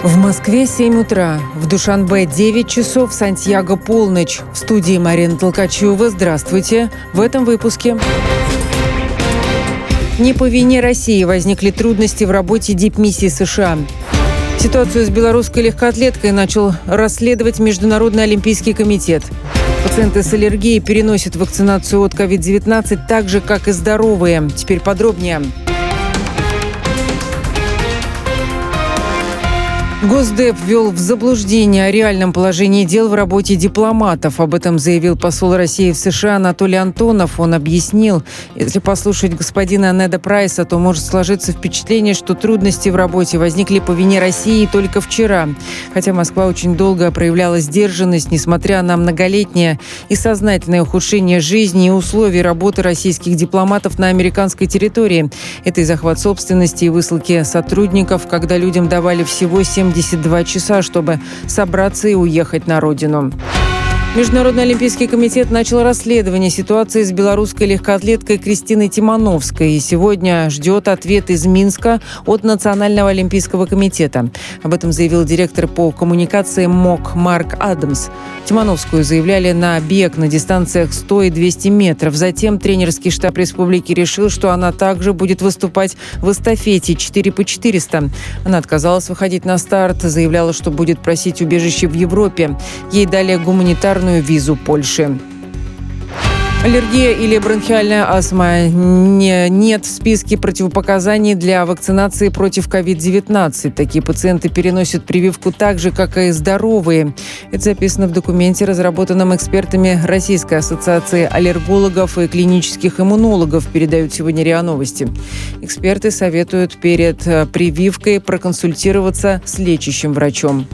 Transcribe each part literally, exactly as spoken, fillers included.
В Москве семь утра, в Душанбе девять часов, в Сантьяго полночь. В студии Марина Толкачева. Здравствуйте. В этом выпуске. Не по вине России возникли трудности в работе дипмиссии США. Ситуацию с белорусской легкоатлеткой начал расследовать Международный олимпийский комитет. Пациенты с аллергией переносят вакцинацию от ковид девятнадцать так же, как и здоровые. Теперь подробнее. Госдеп ввел в заблуждение о реальном положении дел в работе дипломатов. Об этом заявил посол России в США Анатолий Антонов. Он объяснил, если послушать господина Неда Прайса, то может сложиться впечатление, что трудности в работе возникли по вине России только вчера. Хотя Москва очень долго проявляла сдержанность, несмотря на многолетнее и сознательное ухудшение жизни и условий работы российских дипломатов на американской территории. Это и захват собственности, и высылки сотрудников, когда людям давали всего семьдесят два часа, чтобы собраться и уехать на родину. Международный олимпийский комитет начал расследование ситуации с белорусской легкоатлеткой Кристиной Тимановской и сегодня ждет ответ из Минска от Национального олимпийского комитета. Об этом заявил директор по коммуникации МОК Марк Адамс. Тимановскую заявляли на бег на дистанциях сто и двести метров. Затем тренерский штаб республики решил, что она также будет выступать в эстафете четыре по четыреста. Она отказалась выходить на старт, заявляла, что будет просить убежище в Европе. Ей дали гуманитарную визу Польши. Аллергия или бронхиальная астма не, нет в списке противопоказаний для вакцинации против ковид девятнадцать. Такие пациенты переносят прививку так же, как и здоровые. Это записано в документе, разработанном экспертами Российской ассоциации аллергологов и клинических иммунологов, передают сегодня РИА Новости. Эксперты советуют перед прививкой проконсультироваться с лечащим врачом.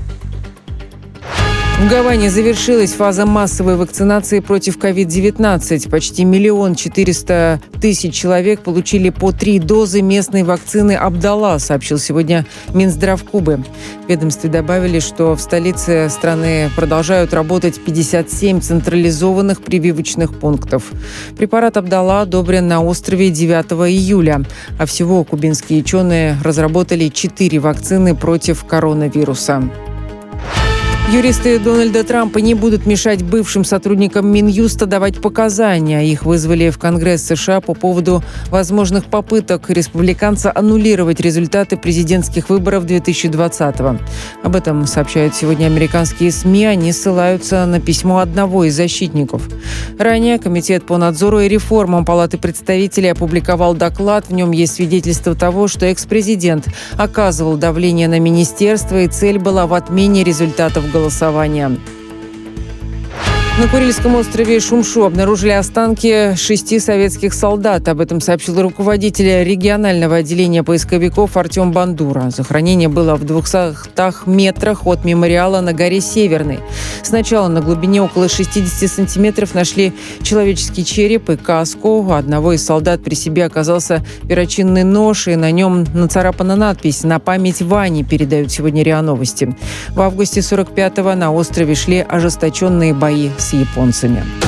В Гаване завершилась фаза массовой вакцинации против ковид девятнадцать. Почти миллион четыреста тысяч человек получили по три дозы местной вакцины «Абдала», сообщил сегодня Минздрав Кубы. В ведомстве добавили, что в столице страны продолжают работать пятьдесят семь централизованных прививочных пунктов. Препарат «Абдала» одобрен на острове девятого июля. А всего кубинские ученые разработали четыре вакцины против коронавируса. Юристы Дональда Трампа не будут мешать бывшим сотрудникам Минюста давать показания. Их вызвали в Конгресс США по поводу возможных попыток республиканца аннулировать результаты президентских выборов две тысячи двадцатого. Об этом сообщают сегодня американские СМИ. Они ссылаются на письмо одного из защитников. Ранее Комитет по надзору и реформам Палаты представителей опубликовал доклад. В нем есть свидетельство того, что экс-президент оказывал давление на министерство, и цель была в отмене результатов голосования. голосования. На Курильском острове Шумшу обнаружили останки шести советских солдат. Об этом сообщил руководитель регионального отделения поисковиков Артем Бандура. Захоронение было в двухстах метрах от мемориала на горе Северной. Сначала на глубине около шестидесяти сантиметров нашли человеческий череп и каску. У одного из солдат при себе оказался перочинный нож, и на нем нацарапана надпись «На память Вани», передают сегодня РИА Новости. В августе сорок пятого на острове шли ожесточенные бои с японцами.